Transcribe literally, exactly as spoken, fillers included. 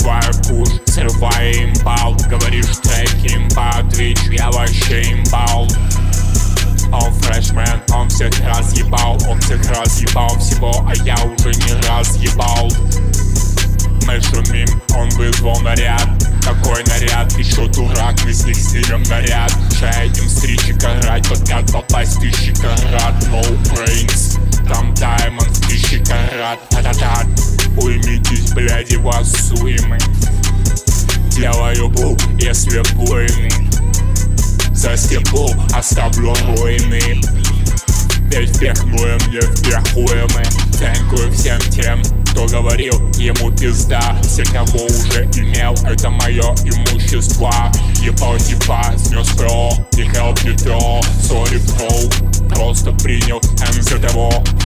Срываю куш, срываю импал. Говоришь треки имба, отвечу, я вообще имбал. Он фрешмен, он всех разъебал. Он всех разъебал всего, а я уже не разъебал. Мы шумим, он вызвал наряд. Какой наряд? Еще дурак, мы с них снимем наряд. Шаем стричек орать, подкат попасть тысячи карат. No brains, там даймонд в тысячи карат. Та-та-та, уймитесь, бляди, вас суемы. Делаю бук, если буйный. За стеклом оставлю руины. Ведь впихнули мне впихуемы. Тянкую всем тем, кто говорил, ему пизда. Все, кого уже имел, это мое имущество. Ебал типа, снес про, не help me throw. Sorry, bro, просто принял эн зэ тэ вэ.